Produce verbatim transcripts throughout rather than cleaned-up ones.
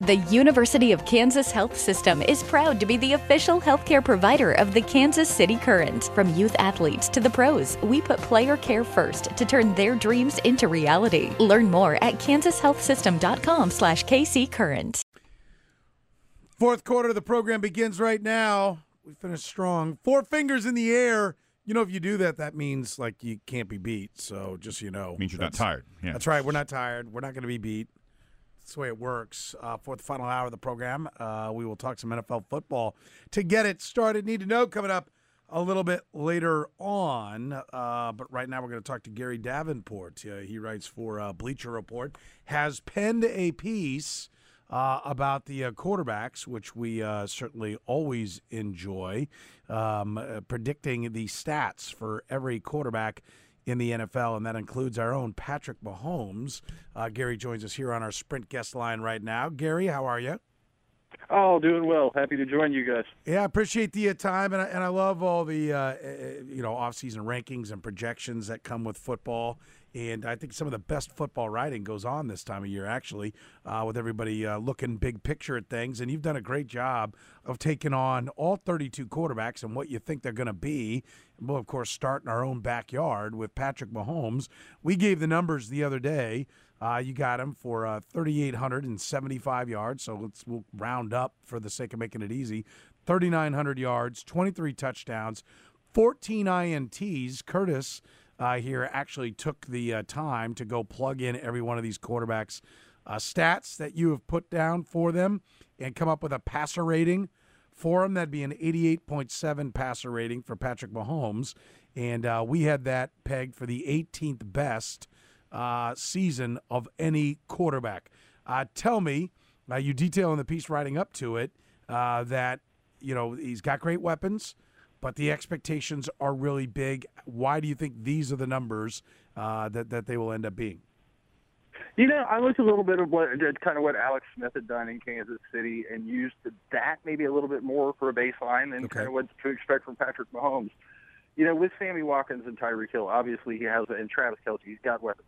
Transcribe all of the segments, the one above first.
The University of Kansas Health System is proud to be the official healthcare provider of the Kansas City Current. From youth athletes to the pros, we put player care first to turn their dreams into reality. Learn more at kansas health system dot com slash K C Current. Fourth quarter of the program begins right now. We finished strong. Four fingers in the air. You know, if you do that, that means, like, you can't be beat. So just so you know. Means you're not tired. Yeah. That's right. We're not tired. We're not going to be beat. That's the way it works. Uh, for the final hour of the program, uh, we will talk some N F L football to get it started. Need to know coming up a little bit later on. Uh, but right now we're going to talk to Gary Davenport. Uh, he writes for uh, Bleacher Report, has penned a piece uh, about the uh, quarterbacks, which we uh, certainly always enjoy, um, uh, predicting the stats for every quarterback in the N F L, and that includes our own Patrick Mahomes. Uh, Gary joins us here on our Sprint guest line right now. Gary, how are you? Oh, doing well. Happy to join you guys. Yeah, I appreciate the uh, time, and I, and I love all the uh, you know off-season rankings and projections that come with football. And I think some of the best football writing goes on this time of year, actually, uh, with everybody uh, looking big picture at things. And you've done a great job of taking on all thirty-two quarterbacks and what you think they're going to be. And we'll, of course, start in our own backyard with Patrick Mahomes. We gave the numbers the other day. Uh, you got him for uh, three thousand eight hundred seventy-five yards, so let's we'll round up for the sake of making it easy. three thousand nine hundred yards, twenty-three touchdowns, fourteen I N Ts. Curtis Uh, here actually took the uh, time to go plug in every one of these quarterbacks' uh, stats that you have put down for them and come up with a passer rating for them. That'd be an eighty-eight point seven passer rating for Patrick Mahomes. And uh, we had that pegged for the eighteenth best uh, season of any quarterback. Uh, tell me, uh, you detail in the piece writing up to it uh, that, you know, he's got great weapons, but the expectations are really big. Why do you think these are the numbers uh, that, that they will end up being? You know, I looked a little bit of what kind of what Alex Smith had done in Kansas City and used that maybe a little bit more for a baseline than Okay. kind of what to expect from Patrick Mahomes. You know, with Sammy Watkins and Tyreek Hill, obviously he has, and Travis Kelce, he's got weapons.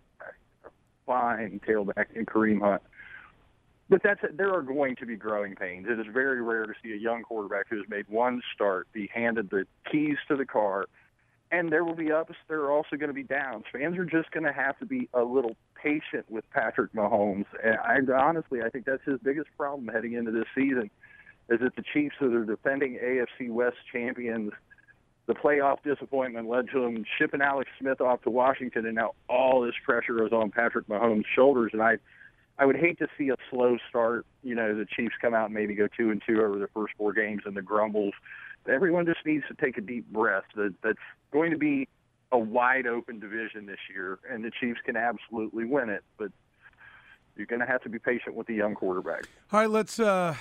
Fine tailback and Kareem Hunt. But that's there are going to be growing pains. It is very rare to see a young quarterback who has made one start be handed the keys to the car, and there will be ups. There are also going to be downs. Fans are just going to have to be a little patient with Patrick Mahomes. And I honestly, I think that's his biggest problem heading into this season, is that the Chiefs, who are defending A F C West champions, the playoff disappointment led to him shipping Alex Smith off to Washington, and now all this pressure is on Patrick Mahomes' shoulders. And I. I would hate to see a slow start. You know, the Chiefs come out and maybe go two and two over the first four games and the grumbles. Everyone just needs to take a deep breath. That that's going to be a wide open division this year, and the Chiefs can absolutely win it. But you're going to have to be patient with the young quarterback. All right, let's. Uh,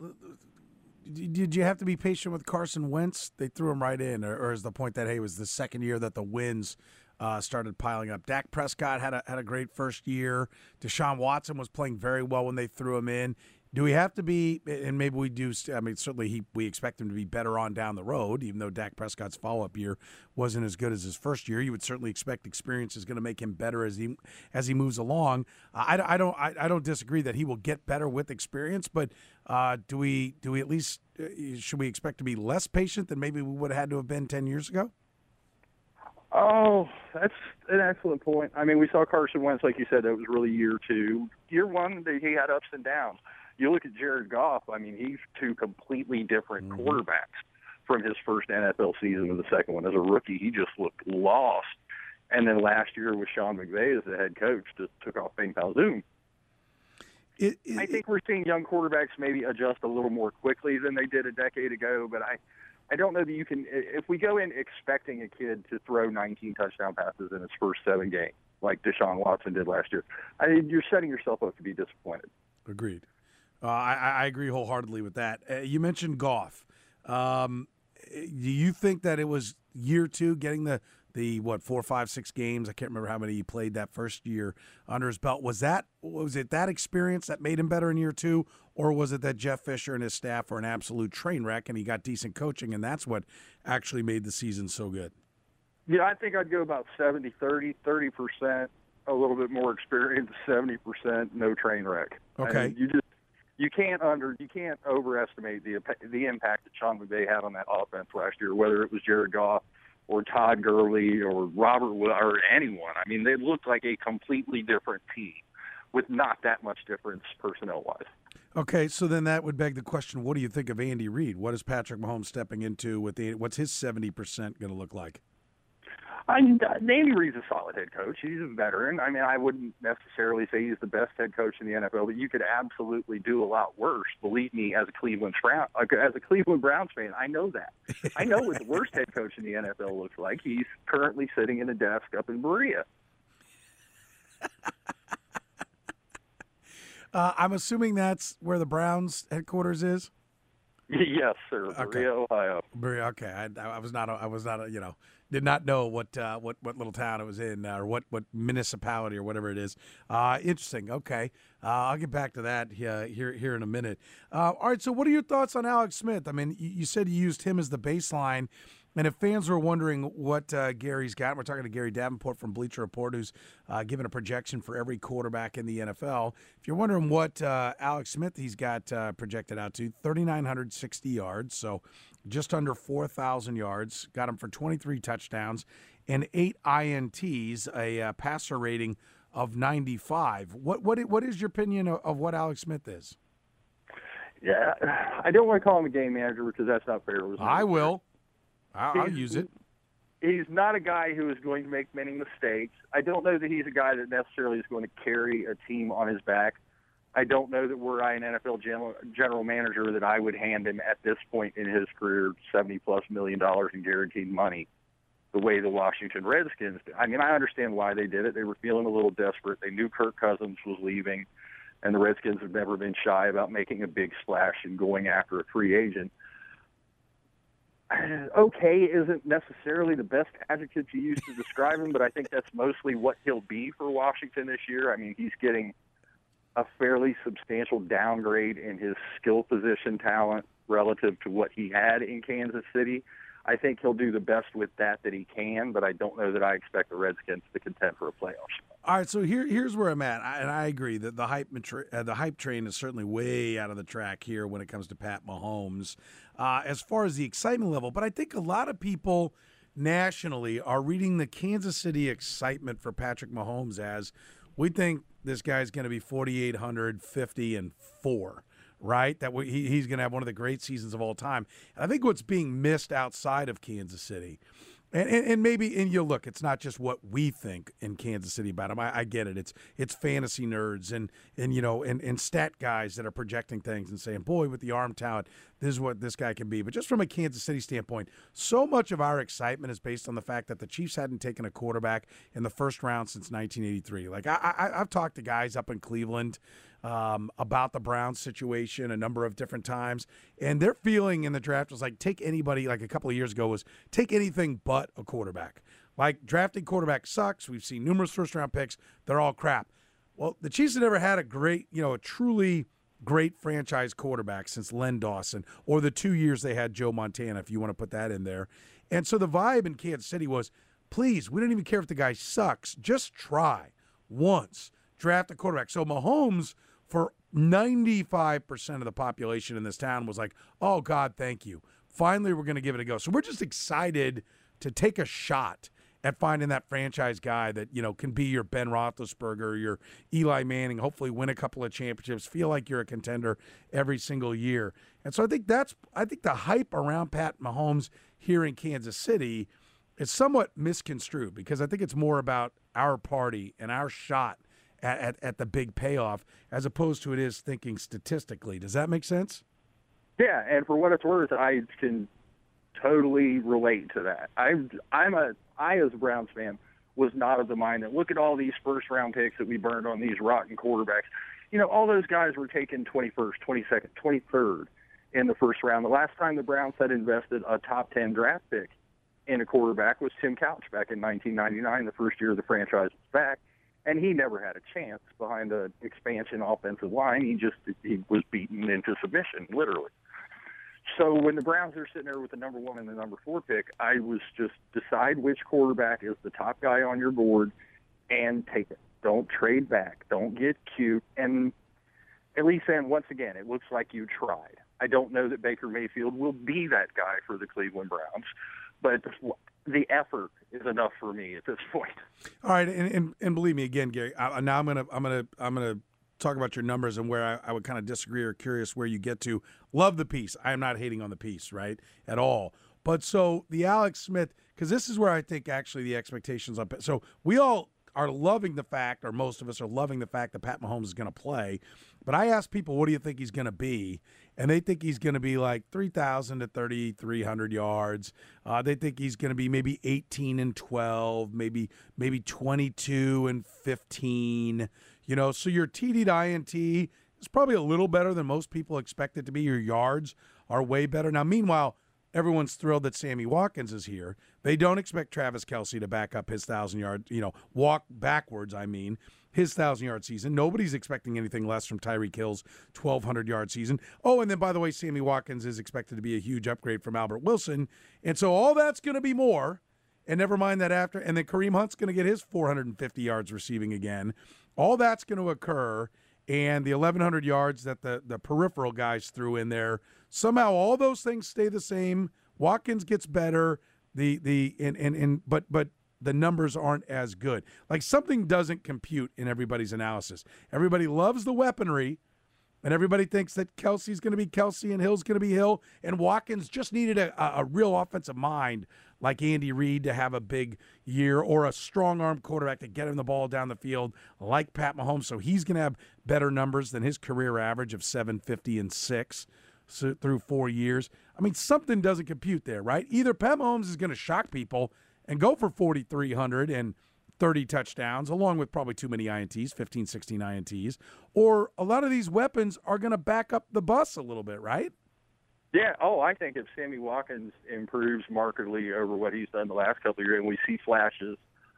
did you have to be patient with Carson Wentz? They threw him right in, or, or is the point that hey, it was the second year that the wins Uh, started piling up. Dak Prescott had a had a great first year. Deshaun Watson was playing very well when they threw him in. Do we have to be, and maybe we do, I mean, certainly he, we expect him to be better on down the road, even though Dak Prescott's follow-up year wasn't as good as his first year. You would certainly expect experience is going to make him better as he as he moves along. Uh, I, I don't I, I don't disagree that he will get better with experience, but uh, do we do we at least, uh, should we expect to be less patient than maybe we would have had to have been ten years ago? Oh, that's an excellent point. I mean, we saw Carson Wentz, like you said, that was really year two. Year one, he had ups and downs. You look at Jared Goff, I mean, he's two completely different mm-hmm. quarterbacks from his first N F L season to the second one. As a rookie, he just looked lost. And then last year with Sean McVay as the head coach, just took off Bing Zoom. It, it, I think we're seeing young quarterbacks maybe adjust a little more quickly than they did a decade ago, but I – I don't know that you can – if we go in expecting a kid to throw nineteen touchdown passes in his first seven games like Deshaun Watson did last year, I mean, you're setting yourself up to be disappointed. Agreed. Uh, I, I agree wholeheartedly with that. Uh, you mentioned Goff. Um, do you think that it was year two, getting the, the, what, four, five, six games? I can't remember how many he played that first year under his belt. Was that was it that experience that made him better in year two, or was it that Jeff Fisher and his staff were an absolute train wreck and he got decent coaching, and that's what actually made the season so good? Yeah, I think I'd go about seventy thirty, thirty percent a little bit more experience, seventy percent no train wreck. Okay. I mean, you just you can't under you can't overestimate the the impact that Sean McVay had on that offense last year. Whether it was Jared Goff or Todd Gurley or Robert Wood or anyone, I mean, they looked like a completely different team with not that much difference personnel wise. Okay, so then that would beg the question: what do you think of Andy Reid? What is Patrick Mahomes stepping into with the? What's his seventy percent going to look like? I mean, Andy Reid's a solid head coach. He's a veteran. I mean, I wouldn't necessarily say he's the best head coach in the N F L, but you could absolutely do a lot worse. Believe me, as a Cleveland Brown, as a Cleveland Browns fan, I know that. I know what the worst head coach in the N F L looks like. He's currently sitting in a desk up in Berea. uh, I'm assuming that's where the Browns headquarters is. Yes, sir. Okay. Berea, Ohio. Berea, okay. I, I was not. I was not. You know, did not know what uh, what what little town it was in, uh, or what, what municipality or whatever it is. Uh, interesting. Okay, uh, I'll get back to that uh, here here in a minute. Uh, all right. So, what are your thoughts on Alex Smith? I mean, you, you said you used him as the baseline. And if fans were wondering what uh, Gary's got, we're talking to Gary Davenport from Bleacher Report, who's uh, given a projection for every quarterback in the N F L. If you're wondering what uh, Alex Smith he's got uh, projected out to, three thousand nine hundred sixty yards, so just under four thousand yards. Got him for twenty-three touchdowns and eight I N Ts, a uh, passer rating of ninety-five. What what what is your opinion of, of what Alex Smith is? Yeah, I don't want to call him a game manager because that's not fair. I will. I'll, I'll use it. He's not a guy who is going to make many mistakes. I don't know that he's a guy that necessarily is going to carry a team on his back. I don't know that were I an N F L general, general manager that I would hand him at this point in his career seventy-plus million dollars in guaranteed money the way the Washington Redskins did. I mean, I understand why they did it. They were feeling a little desperate. They knew Kirk Cousins was leaving, and the Redskins have never been shy about making a big splash and going after a free agent. Okay isn't necessarily the best adjective to use to describe him, but I think that's mostly what he'll be for Washington this year. I mean, he's getting a fairly substantial downgrade in his skill position talent relative to what he had in Kansas City. I think he'll do the best with that that he can, but I don't know that I expect the Redskins to contend for a playoff spot. All right, so here, here's where I'm at, I, and I agree that the hype uh, the hype train is certainly way out of the track here when it comes to Pat Mahomes uh, as far as the excitement level. But I think a lot of people nationally are reading the Kansas City excitement for Patrick Mahomes as we think this guy's going to be forty-eight hundred, fifty, and four. Right, that we, he, he's going to have one of the great seasons of all time. And I think what's being missed outside of Kansas City, and, and, and maybe, and you look, it's not just what we think in Kansas City about him. I, I get it. It's it's fantasy nerds and and you know and, and stat guys that are projecting things and saying, boy, with the arm talent, this is what this guy can be. But just from a Kansas City standpoint, so much of our excitement is based on the fact that the Chiefs hadn't taken a quarterback in the first round since nineteen eighty-three. Like I, I I've talked to guys up in Cleveland Um, about the Browns situation a number of different times, and their feeling in the draft was like, take anybody, like a couple of years ago was take anything but a quarterback. Like, drafting quarterback sucks. We've seen numerous first-round picks. They're all crap. Well, the Chiefs have never had a great, you know, a truly great franchise quarterback since Len Dawson, or the two years they had Joe Montana, if you want to put that in there. And so the vibe in Kansas City was, please, we don't even care if the guy sucks. Just try once. Draft a quarterback. So Mahomes, for ninety-five percent of the population in this town, was like, oh, God, thank you. Finally, we're going to give it a go. So we're just excited to take a shot at finding that franchise guy that, you know, can be your Ben Roethlisberger, your Eli Manning, hopefully win a couple of championships, feel like you're a contender every single year. And so I think that's – I think the hype around Pat Mahomes here in Kansas City is somewhat misconstrued, because I think it's more about our party and our shot At, at, at the big payoff, as opposed to it is thinking statistically. Does that make sense? Yeah, and for what it's worth, I can totally relate to that. I, I'm a, I as a Browns fan was not of the mind that look at all these first round picks that we burned on these rotten quarterbacks. You know, all those guys were taken twenty-first, twenty-second, twenty-third in the first round. The last time the Browns had invested a top ten draft pick in a quarterback was Tim Couch back in nineteen ninety-nine, the first year the franchise was back. And he never had a chance behind the expansion offensive line. He just he was beaten into submission, literally. So when the Browns are sitting there with the number one and the number four pick, I was just decide which quarterback is the top guy on your board and take it. Don't trade back. Don't get cute. And at least then, once again, it looks like you tried. I don't know that Baker Mayfield will be that guy for the Cleveland Browns, but the effort is enough for me at this point. All right, and and, and believe me, again, Gary. I, now I'm gonna I'm gonna I'm gonna talk about your numbers and where I, I would kind of disagree or curious where you get to. Love the piece. I am not hating on the piece, right, at all. But so the Alex Smith, because this is where I think actually the expectations on. So we all are loving the fact, or most of us are loving the fact that Pat Mahomes is going to play. But I ask people, what do you think he's going to be? And they think he's going to be like three thousand to thirty-three hundred yards. Uh, they think he's going to be maybe eighteen and twelve, maybe maybe twenty-two and fifteen. You know, so your T D to I N T is probably a little better than most people expect it to be. Your yards are way better. Now, meanwhile, everyone's thrilled that Sammy Watkins is here. They don't expect Travis Kelce to back up his thousand-yard, you know, walk backwards, I mean, his thousand-yard season. Nobody's expecting anything less from Tyreek Hill's twelve hundred-yard season. Oh, and then, by the way, Sammy Watkins is expected to be a huge upgrade from Albert Wilson. And so all that's going to be more. And never mind that after. And then Kareem Hunt's going to get his four hundred fifty yards receiving again. All that's going to occur. And the eleven hundred yards that the, the peripheral guys threw in there, somehow all those things stay the same. Watkins gets better. The the and, and, and but but the numbers aren't as good. Like something doesn't compute in everybody's analysis. Everybody loves the weaponry, and everybody thinks that Kelce's going to be Kelce and Hill's going to be Hill, and Watkins just needed a, a, a real offensive mind like Andy Reid to have a big year, or a strong-arm quarterback to get him the ball down the field like Pat Mahomes. So he's going to have better numbers than his career average of seven fifty and six so, through four years. I mean, something doesn't compute there, right? Either Pat Mahomes is going to shock people and go for forty-three hundred and thirty touchdowns, along with probably too many I N Ts, fifteen, sixteen I N Ts, or a lot of these weapons are going to back up the bus a little bit, right? Yeah. Oh, I think if Sammy Watkins improves markedly over what he's done the last couple of years, and we see flashes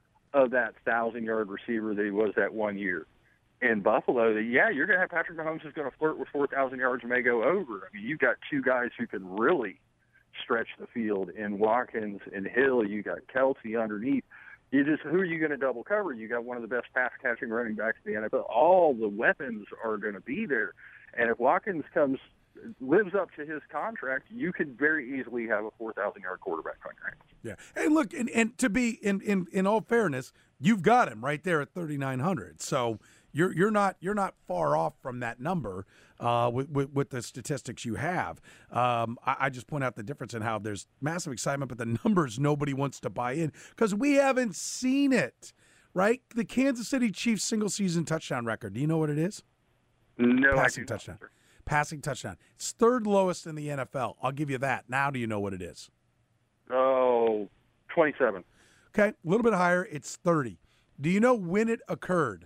of that thousand-yard receiver that he was that one year in Buffalo, that, yeah, you're going to have Patrick Mahomes who's going to flirt with four thousand yards and may go over. I mean, you've got two guys who can really stretch the field in Watkins and Hill. You got Kelce underneath. You just, who are you going to double cover? You got one of the best pass-catching running backs in the N F L. All the weapons are going to be there. And if Watkins comes – lives up to his contract, you could very easily have a four thousand yard quarterback on your hands. Yeah. Hey, look, and, and to be in, in in all fairness, you've got him right there at thirty-nine hundred. So you're you're not you're not far off from that number uh, with, with with the statistics you have. Um, I, I just point out the difference in how there's massive excitement, but the numbers nobody wants to buy in because we haven't seen it. Right? The Kansas City Chiefs single season touchdown record. Do you know what it is? No, passing I do touchdown. Not, Passing touchdown. It's third lowest in the N F L. I'll give you that. Now do you know what it is? Oh, twenty-seven. Okay, a little bit higher. It's thirty. Do you know when it occurred?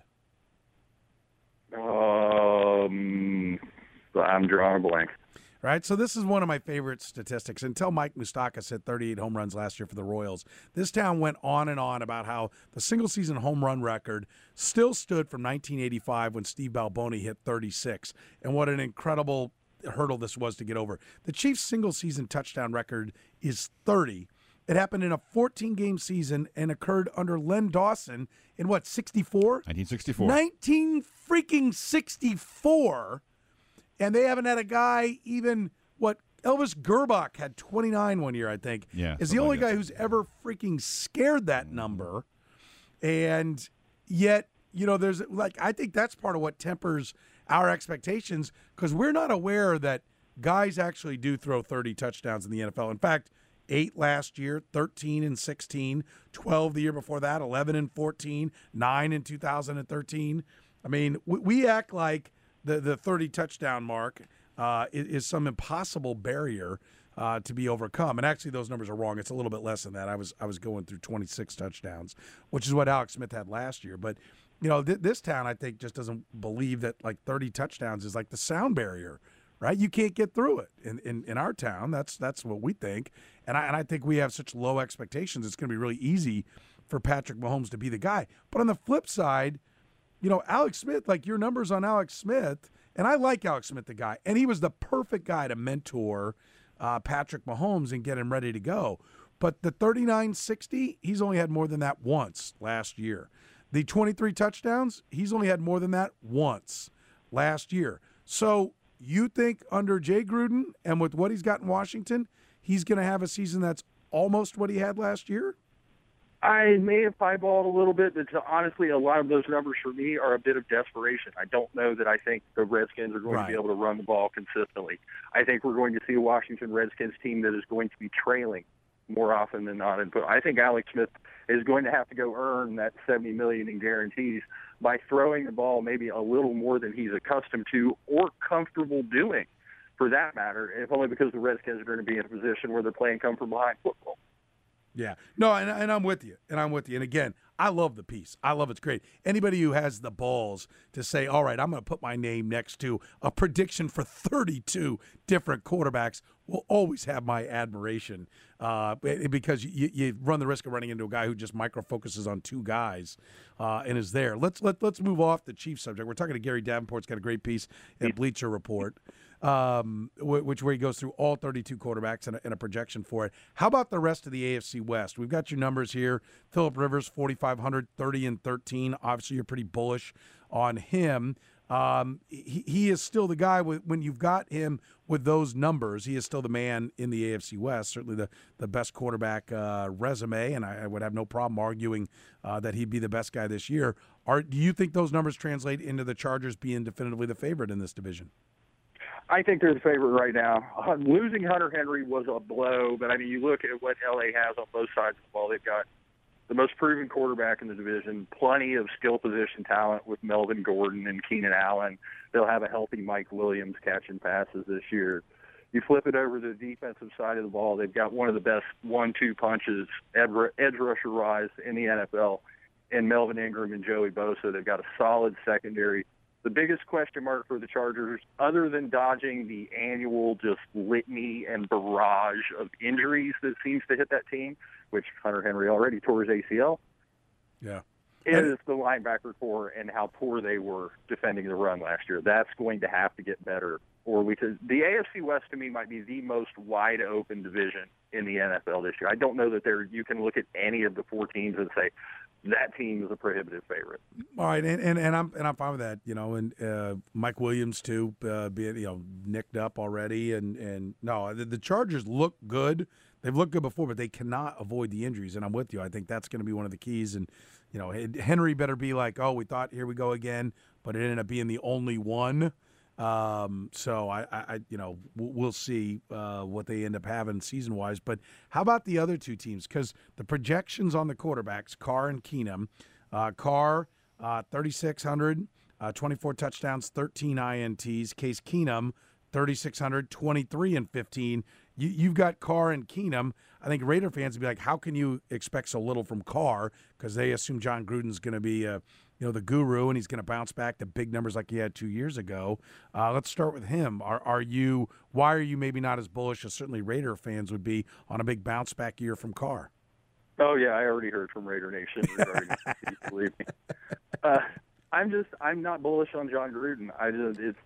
Um, I'm drawing a blank. Right, so this is one of my favorite statistics. Until Mike Moustakas hit thirty-eight home runs last year for the Royals, this town went on and on about how the single-season home run record still stood from nineteen eighty-five when Steve Balboni hit thirty-six, and what an incredible hurdle this was to get over. The Chiefs' single-season touchdown record is thirty. It happened in a fourteen-game season and occurred under Len Dawson in, what, sixty-four? nineteen sixty-four. nineteen freaking sixty-four. And they haven't had a guy even, what, Elvis Gerbach had twenty-nine one year, I think. Yeah. Is the only guy who's ever freaking scared that number. And yet, you know, there's, like, I think that's part of what tempers our expectations because we're not aware that guys actually do throw thirty touchdowns in the N F L. In fact, eight last year, thirteen and sixteen, twelve the year before that, eleven and fourteen, nine in two thousand thirteen. I mean, we, we act like the the thirty touchdown mark uh, is, is some impossible barrier uh, to be overcome. And actually, those numbers are wrong. It's a little bit less than that. I was I was going through twenty-six touchdowns, which is what Alex Smith had last year. But you know, th- this town I think just doesn't believe that like thirty touchdowns is like the sound barrier, right? You can't get through it in, in, in our town. That's that's what we think. And I and I think we have such low expectations. It's going to be really easy for Patrick Mahomes to be the guy. But on the flip side, you know, Alex Smith, like your numbers on Alex Smith, and I like Alex Smith, the guy, and he was the perfect guy to mentor uh, Patrick Mahomes and get him ready to go. But the thirty-nine sixty, he's only had more than that once last year. The twenty-three touchdowns, he's only had more than that once last year. So you think under Jay Gruden and with what he's got in Washington, he's going to have a season that's almost what he had last year? I may have highballed a little bit, but honestly, a lot of those numbers for me are a bit of desperation. I don't know that I think the Redskins are going right. to be able to run the ball consistently. I think we're going to see a Washington Redskins team that is going to be trailing more often than not. And I think Alex Smith is going to have to go earn that seventy million dollars in guarantees by throwing the ball maybe a little more than he's accustomed to or comfortable doing, for that matter, if only because the Redskins are going to be in a position where they're playing come from behind football. Yeah. No, and, and I'm with you. And I'm with you. And again, I love the piece. I love it's great. Anybody who has the balls to say, all right, I'm going to put my name next to a prediction for thirty-two different quarterbacks will always have my admiration uh, because you, you run the risk of running into a guy who just micro-focuses on two guys uh, and is there. Let's let, let's move off the Chiefs subject. We're talking to Gary Davenport's got a great piece at Bleacher Report. Um, which where he goes through all thirty-two quarterbacks and a, and a projection for it. How about the rest of the A F C West? We've got your numbers here. Phillip Rivers, forty-five hundred, thirty and thirteen. Obviously, you're pretty bullish on him. Um, he, he is still the guy with, when you've got him with those numbers, he is still the man in the A F C West, certainly the, the best quarterback uh, resume, and I, I would have no problem arguing uh, that he'd be the best guy this year. Are, do you think those numbers translate into the Chargers being definitively the favorite in this division? I think they're the favorite right now. Uh, losing Hunter Henry was a blow, but I mean, you look at what L A has on both sides of the ball. They've got the most proven quarterback in the division, plenty of skill position talent with Melvin Gordon and Keenan Allen. They'll have a healthy Mike Williams catching passes this year. You flip it over to the defensive side of the ball, they've got one of the best one two punches, edge rusher-wise, in the N F L, in Melvin Ingram and Joey Bosa. They've got a solid secondary. The biggest question mark for the Chargers, other than dodging the annual just litany and barrage of injuries that seems to hit that team, which Hunter Henry already tore his A C L, yeah, is the linebacker core and how poor they were defending the run last year. That's going to have to get better. Or we could, the A F C West, to me, might be the most wide-open division in the N F L this year. I don't know that there you can look at any of the four teams and say, that team is a prohibitive favorite. All right, and, and, and I'm and I'm fine with that, you know, and uh, Mike Williams too, uh, being you know nicked up already, and and no, the, the Chargers look good. They've looked good before, but they cannot avoid the injuries, and I'm with you. I think that's going to be one of the keys, and you know, Henry better be like, oh, we thought here we go again, but it ended up being the only one. Um, so I, I, you know, we'll see uh, what they end up having season wise. But how about the other two teams? Because the projections on the quarterbacks, Carr and Keenum, uh, Carr uh, thirty-six hundred, uh, twenty-four touchdowns, thirteen I N Ts. Case Keenum thirty-six hundred, twenty-three and fifteen. You, you've got Carr and Keenum. I think Raider fans would be like, how can you expect so little from Carr? Because they assume John Gruden's going to be a you know, the guru, and he's going to bounce back to big numbers like he had two years ago. Uh, let's start with him. Are are you? Why are you maybe not as bullish as certainly Raider fans would be on a big bounce back year from Carr? Oh yeah, I already heard from Raider Nation regarding this, believe me. Uh, I'm just I'm not bullish on John Gruden. I just it's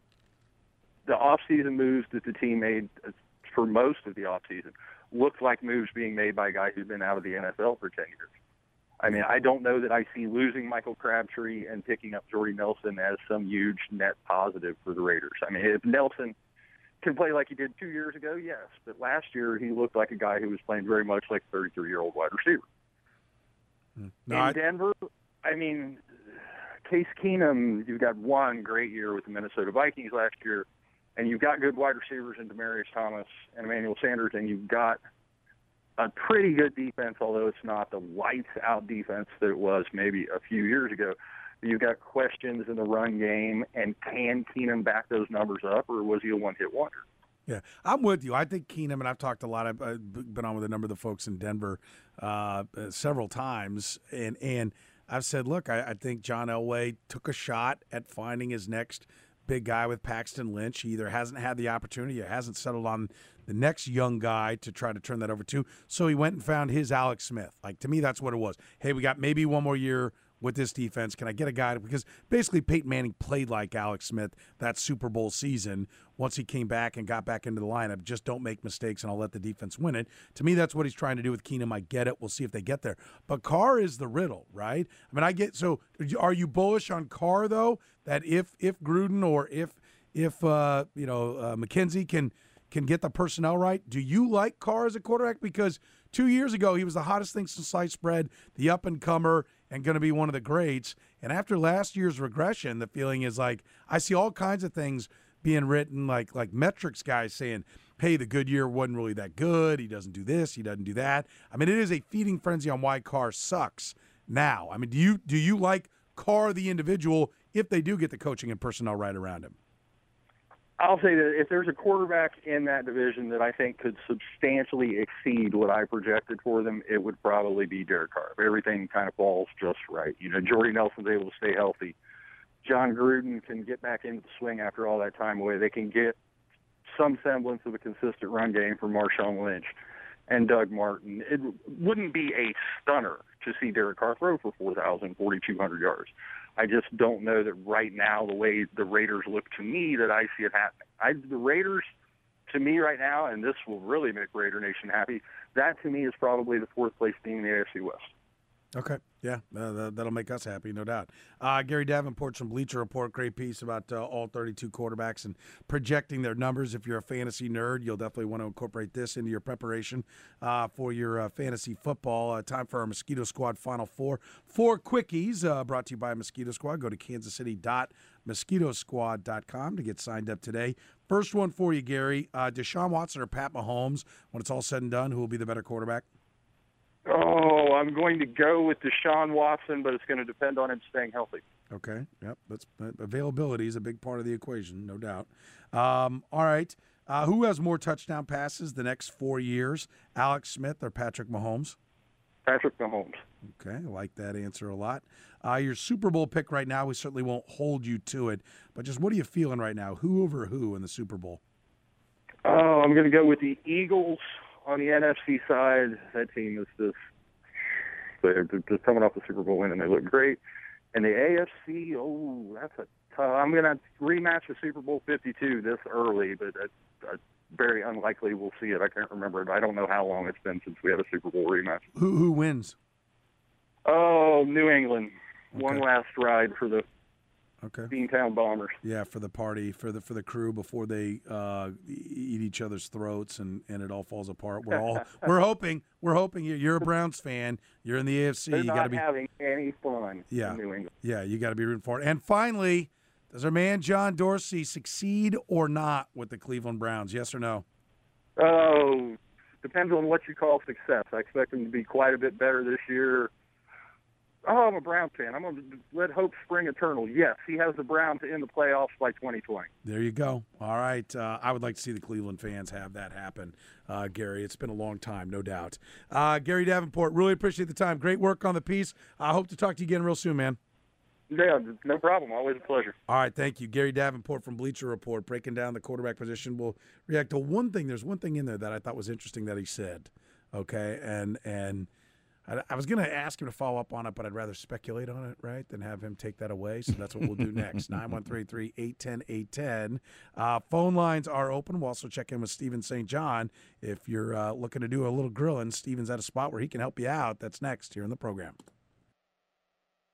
the off-season moves that the team made for most of the off-season looked like moves being made by a guy who's been out of the N F L for ten years. I mean, I don't know that I see losing Michael Crabtree and picking up Jordy Nelson as some huge net positive for the Raiders. I mean, if Nelson can play like he did two years ago, yes. But last year he looked like a guy who was playing very much like a thirty-three-year-old wide receiver. No, In I... Denver, I mean, Case Keenum, you've got one great year with the Minnesota Vikings last year, and you've got good wide receivers in Demaryius Thomas and Emmanuel Sanders, and you've got a pretty good defense, although it's not the lights-out defense that it was maybe a few years ago. You've got questions in the run game, and can Keenum back those numbers up, or was he a one-hit wonder? Yeah, I'm with you. I think Keenum, and I've talked a lot, I've, I've been on with a number of the folks in Denver uh, several times, and and I've said, look, I, I think John Elway took a shot at finding his next big guy with Paxton Lynch. He either hasn't had the opportunity or hasn't settled on the next young guy to try to turn that over to. So he went and found his Alex Smith. Like, to me, that's what it was. Hey, we got maybe one more year with this defense. Can I get a guy? To, because basically Peyton Manning played like Alex Smith that Super Bowl season once he came back and got back into the lineup. Just don't make mistakes, and I'll let the defense win it. To me, that's what he's trying to do with Keenum. I get it. We'll see if they get there. But Carr is the riddle, right? I mean, I get – so are you bullish on Carr, though, that if if Gruden or if if uh, you know uh, McKenzie can can get the personnel right. Do you like Carr as a quarterback? Because two years ago he was the hottest thing since sliced bread, the up and comer, and going to be one of the greats. And after last year's regression, the feeling is like I see all kinds of things being written, like like metrics guys saying, hey, the good year wasn't really that good. He doesn't do this. He doesn't do that. I mean, it is a feeding frenzy on why Carr sucks now. I mean, do you do you like Carr the individual if they do get the coaching and personnel right around him? I'll say that if there's a quarterback in that division that I think could substantially exceed what I projected for them, it would probably be Derek Carr. Everything kind of falls just right. You know, Jordy Nelson's able to stay healthy. John Gruden can get back into the swing after all that time away. They can get some semblance of a consistent run game from Marshawn Lynch and Doug Martin. It wouldn't be a stunner to see Derek Carr throw for four thousand, forty-two hundred yards. I just don't know that right now, the way the Raiders look to me, that I see it happening. I, the Raiders, to me right now, and this will really make Raider Nation happy, that to me is probably the fourth place team in the A F C West. Okay, yeah, uh, that'll make us happy, no doubt. Uh, Gary Davenport from Bleacher Report, great piece about uh, all thirty-two quarterbacks and projecting their numbers. If you're a fantasy nerd, you'll definitely want to incorporate this into your preparation uh, for your uh, fantasy football. Uh, time for our Mosquito Squad Final Four. Four quickies uh, brought to you by Mosquito Squad. Go to kansas city dot mosquito squad dot com to get signed up today. First one for you, Gary. Uh, Deshaun Watson or Pat Mahomes, when it's all said and done, who will be the better quarterback? Oh, I'm going to go with Deshaun Watson, but it's going to depend on him staying healthy. Okay, yep. That's availability is a big part of the equation, no doubt. Um, all right, uh, who has more touchdown passes the next four years, Alex Smith or Patrick Mahomes? Patrick Mahomes. Okay, I like that answer a lot. Uh, your Super Bowl pick right now, we certainly won't hold you to it, but just what are you feeling right now? Who over who in the Super Bowl? Oh, I'm going to go with the Eagles. On the N F C side, that team is just they're just coming off the Super Bowl win, and they look great. And the A F C, oh, that's a tough. I'm going to rematch the Super Bowl fifty-two this early, but it's, it's very unlikely we'll see it. I can't remember it. I don't know how long it's been since we had a Super Bowl rematch. Who who wins? Oh, New England. Okay. One last ride for the Okay. Beantown Bombers. Yeah, for the party, for the for the crew before they uh, eat each other's throats and, and it all falls apart. We're all we're hoping we're hoping you're, you're a Browns fan. You're in the A F C. They're you not got to be having any fun. Yeah, in New England. Yeah, you got to be rooting for it. And finally, does our man John Dorsey succeed or not with the Cleveland Browns? Yes or no? Oh, depends on what you call success. I expect him to be quite a bit better this year. Oh, I'm a Browns fan. I'm going to let hope spring eternal. Yes, he has the Browns in the playoffs by twenty twenty. There you go. All right. Uh, I would like to see the Cleveland fans have that happen, uh, Gary. It's been a long time, no doubt. Uh, Gary Davenport, really appreciate the time. Great work on the piece. I hope to talk to you again real soon, man. Yeah, no problem. Always a pleasure. All right, thank you. Gary Davenport from Bleacher Report, breaking down the quarterback position. We'll react to one thing. There's one thing in there that I thought was interesting that he said, okay? And and – I was going to ask him to follow up on it, but I'd rather speculate on it, right, than have him take that away. So that's what we'll do next. nine one three, three eight one zero, eight one zero. Uh, phone lines are open. We'll also check in with Steven Saint John. If you're uh, looking to do a little grilling, Steven's at a spot where he can help you out. That's next here in the program.